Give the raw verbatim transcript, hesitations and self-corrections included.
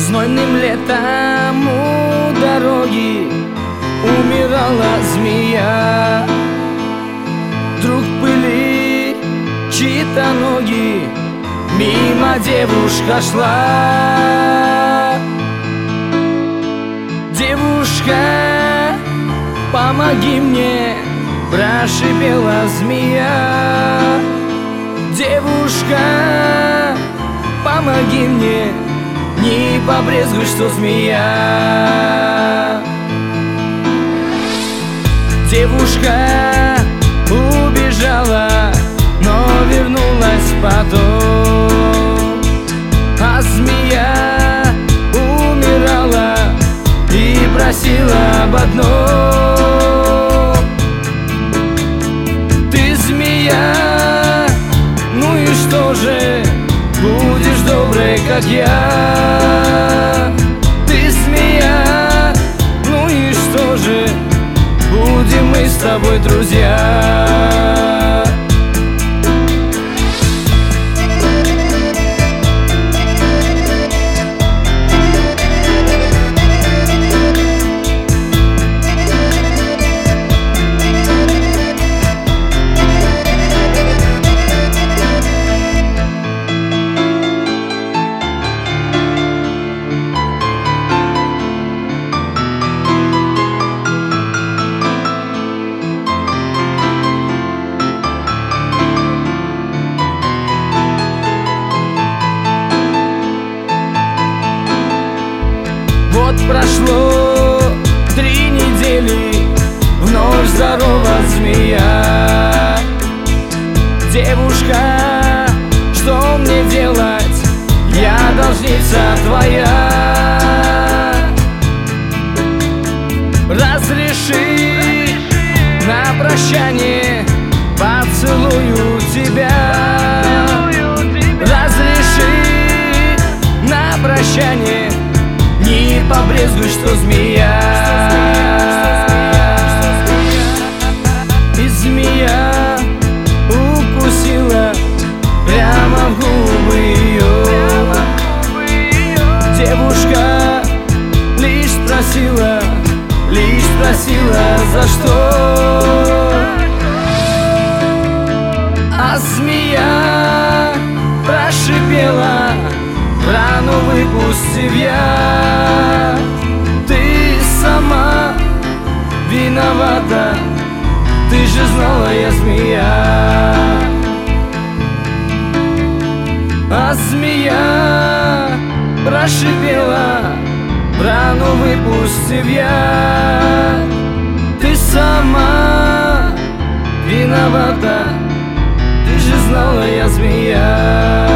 Знойным летом у дороги умирала змея. Вдруг пыли чьи-то ноги, мимо девушка шла. Девушка, помоги мне, прошипела змея. Девушка, помоги мне, не побрезгуй, что змея. Девушка убежала, но вернулась потом, а змея умирала и просила об одном. Ты змея, ну и что же, будешь доброй, как я. Ты змея, ну и что же, будем мы с тобой друзья. Вот прошло три недели, вновь здорова змея. Девушка, что мне делать? Я должница твоя. Разреши на прощание поцелую тебя. Разреши на прощание, не побрезгуй, что змея. И змея укусила прямо в губы ее. Девушка лишь спросила, лишь спросила, за что. А змея прошипела, рану выпустив я. Ты сама виновата, ты же знала, я змея. А змея прошипела, рану выпустив я. Ты сама виновата, ты же знала, я змея.